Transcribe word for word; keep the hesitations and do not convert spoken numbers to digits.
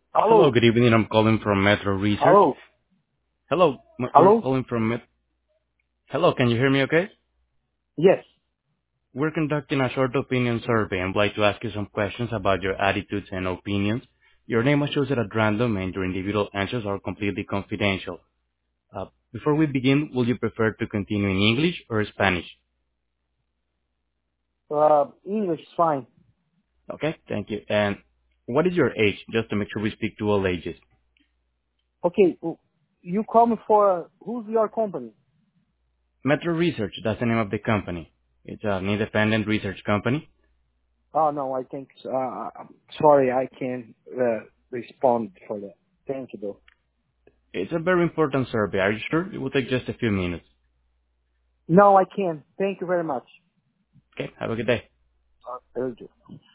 Hello, Hello. good evening. I'm calling from Metro Research. Hello. Hello, m- we're Hello. calling from Met. Hello, can you hear me okay? Yes. We're conducting a short opinion survey and would like to ask you some questions about your attitudes and opinions. Your name was chosen at random and your individual answers are completely confidential. Uh, before we begin, will you prefer to continue in English or Spanish? Uh, English is fine. Okay, thank you. And what is your age, just to make sure we speak to all ages? Okay. w- You call me for who's your company? Metro Research, that's the name of the company. It's an independent research company. Oh no, I think. Uh, I'm sorry, I can't uh, respond for that. Thank you, though. It's a very important survey. Are you sure? It will take just a few minutes. No, I can't. Thank you very much. Okay, have a good day. Uh, thank you.